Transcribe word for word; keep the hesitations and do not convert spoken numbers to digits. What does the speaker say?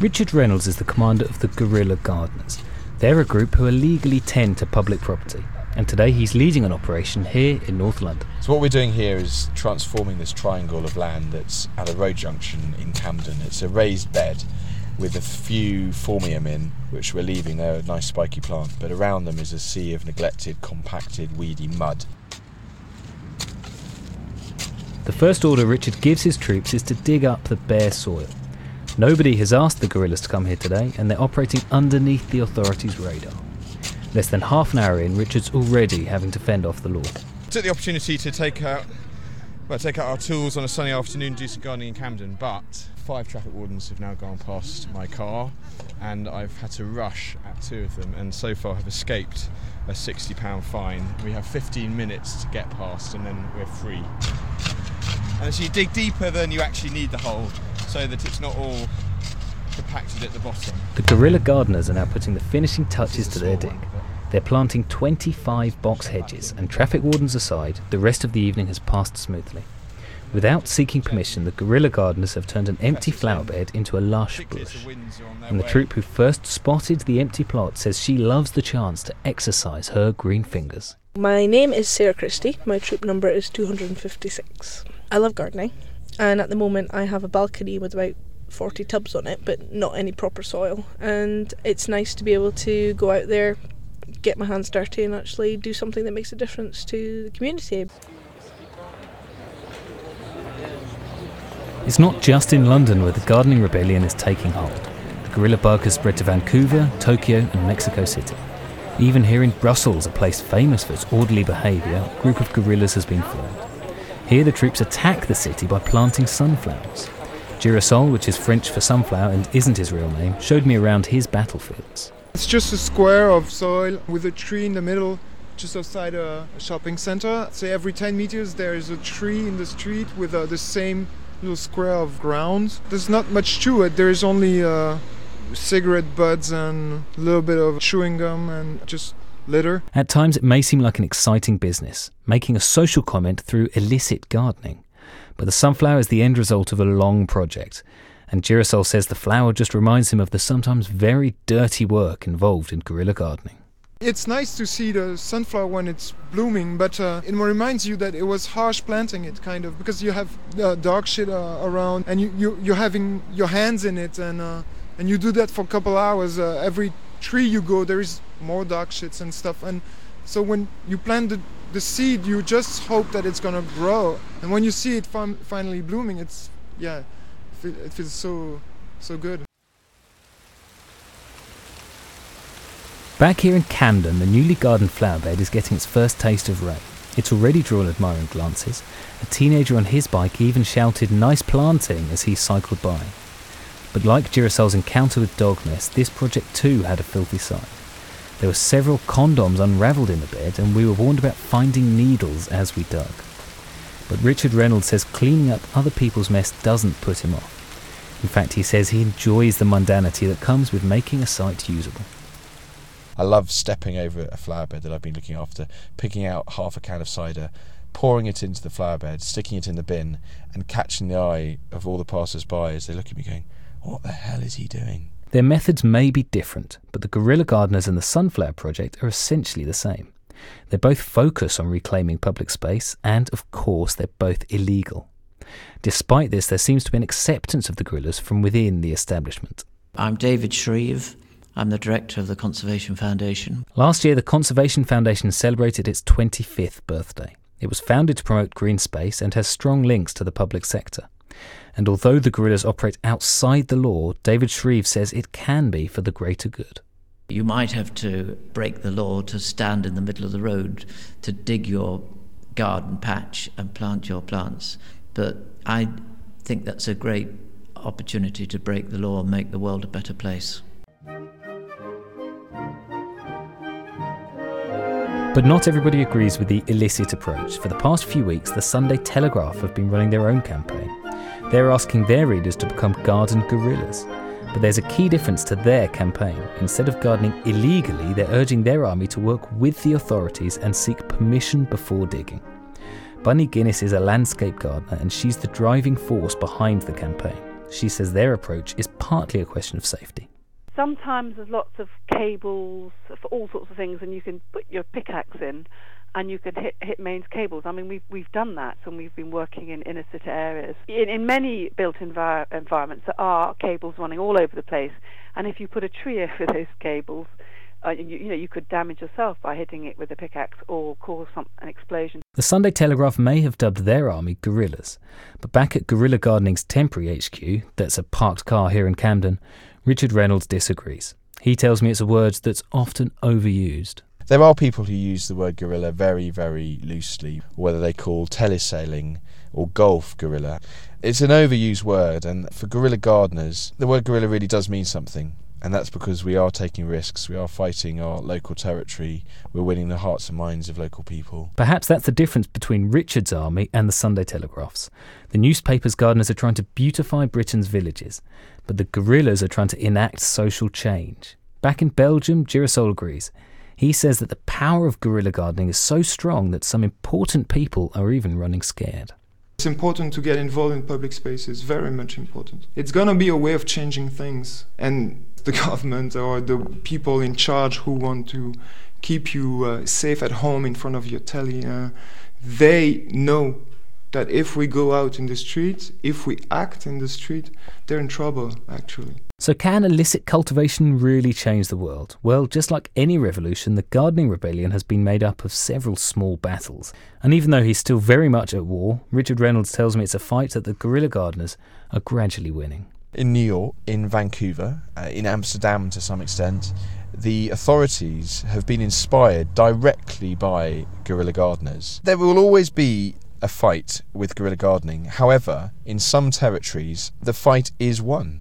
Richard Reynolds is the commander of the Guerrilla Gardeners. They're a group who illegally tend to public property, and today he's leading an operation here in North London. So what we're doing here is transforming this triangle of land that's at a road junction in Camden. It's a raised bed with a few phormium in, which we're leaving there, a nice spiky plant, but around them is a sea of neglected, compacted, weedy mud. The first order Richard gives his troops is to dig up the bare soil. Nobody has asked the guerrillas to come here today, and they're operating underneath the authorities' radar. Less than half an hour in, Richard's already having to fend off the law. Took the opportunity to take out, well, take out our tools on a sunny afternoon, do some gardening in Camden, but five traffic wardens have now gone past my car, and I've had to rush at two of them, and so far have escaped a sixty pound fine. We have fifteen minutes to get past, and then we're free. And so you dig deeper than you actually need the hole, so that it's not all compacted at the bottom. The Guerrilla Gardeners are now putting the finishing touches to their dig. They're planting twenty-five box hedges, and traffic wardens aside, the rest of the evening has passed smoothly. Without seeking permission, the Guerrilla Gardeners have turned an empty flower bed into a lush bush. And the troop who first spotted the empty plot says she loves the chance to exercise her green fingers. My name is Sarah Christie. My troop number is two hundred fifty-six. I love gardening, and at the moment I have a balcony with about forty tubs on it, but not any proper soil. And it's nice to be able to go out there, get my hands dirty, and actually do something that makes a difference to the community. It's not just in London where the gardening rebellion is taking hold. The guerrilla bug has spread to Vancouver, Tokyo and Mexico City. Even here in Brussels, a place famous for its orderly behaviour, a group of guerrillas has been formed. Here the troops attack the city by planting sunflowers. Girasol, which is French for sunflower and isn't his real name, showed me around his battlefields. It's just a square of soil with a tree in the middle, just outside a shopping centre. Say every ten meters there is a tree in the street with uh, the same little square of ground. There's not much to it. There is only uh, cigarette butts and a little bit of chewing gum and just litter. At times it may seem like an exciting business, making a social comment through illicit gardening. But the sunflower is the end result of a long project, and Girasol says the flower just reminds him of the sometimes very dirty work involved in guerrilla gardening. It's nice to see the sunflower when it's blooming, but uh, it reminds you that it was harsh planting it, kind of, because you have uh, dog shit uh, around, and you, you, you're having your hands in it, and uh, and you do that for a couple hours. Uh, every tree you go, there is more dog shits and stuff, and so when you plant the, the seed, you just hope that it's gonna grow, and when you see it fin- finally blooming, it's, yeah, it feels so, so good. Back here in Camden, the newly gardened flower bed is getting its first taste of rain. It's already drawn admiring glances. A teenager on his bike even shouted "nice planting" as he cycled by. But like Girasol's encounter with dog mess, this project too had a filthy side. There were several condoms unravelled in the bed, and we were warned about finding needles as we dug. But Richard Reynolds says cleaning up other people's mess doesn't put him off. In fact, he says he enjoys the mundanity that comes with making a site usable. I love stepping over a flower bed that I've been looking after, picking out half a can of cider, pouring it into the flower bed, sticking it in the bin, and catching the eye of all the passers-by as they look at me going, "What the hell is he doing?" Their methods may be different, but the Guerrilla Gardeners and the Sunflower Project are essentially the same. They both focus on reclaiming public space, and of course they're both illegal. Despite this, there seems to be an acceptance of the guerrillas from within the establishment. I'm David Shreve. I'm the director of the Conservation Foundation. Last year, the Conservation Foundation celebrated its twenty-fifth birthday. It was founded to promote green space and has strong links to the public sector. And although the guerrillas operate outside the law, David Shreve says it can be for the greater good. You might have to break the law to stand in the middle of the road to dig your garden patch and plant your plants. But I think that's a great opportunity to break the law and make the world a better place. But not everybody agrees with the illicit approach. For the past few weeks, the Sunday Telegraph have been running their own campaign. They're asking their readers to become garden guerrillas. But there's a key difference to their campaign. Instead of gardening illegally, they're urging their army to work with the authorities and seek permission before digging. Bunny Guinness is a landscape gardener, and she's the driving force behind the campaign. She says their approach is partly a question of safety. Sometimes there's lots of cables for all sorts of things, and you can put your pickaxe in and you can hit, hit mains cables. I mean, we've, we've done that when we've been working in inner city areas. In, in many built envir- environments, there are cables running all over the place, and if you put a tree over those cables, uh, you, you know, you could damage yourself by hitting it with a pickaxe or cause some, an explosion. The Sunday Telegraph may have dubbed their army guerrillas, but back at Guerrilla Gardening's temporary H Q, that's a parked car here in Camden, Richard Reynolds disagrees. He tells me it's a word that's often overused. There are people who use the word guerrilla very, very loosely, whether they call telesailing or golf guerrilla. It's an overused word, and for guerrilla gardeners, the word guerrilla really does mean something. And that's because we are taking risks, we are fighting our local territory, we're winning the hearts and minds of local people. Perhaps that's the difference between Richard's army and the Sunday Telegraph's. The newspaper's gardeners are trying to beautify Britain's villages, but the guerrillas are trying to enact social change. Back in Belgium, Girasol agrees. He says that the power of guerrilla gardening is so strong that some important people are even running scared. It's important to get involved in public spaces, very much important. It's going to be a way of changing things, and the government or the people in charge who want to keep you uh, safe at home in front of your telly, uh, they know that if we go out in the street, if we act in the street, they're in trouble, actually. So can illicit cultivation really change the world? Well, just like any revolution, the gardening rebellion has been made up of several small battles. And even though he's still very much at war, Richard Reynolds tells me it's a fight that the guerrilla gardeners are gradually winning. In New York, in Vancouver, uh, in Amsterdam to some extent, the authorities have been inspired directly by guerrilla gardeners. There will always be a fight with guerrilla gardening. However, in some territories, the fight is won.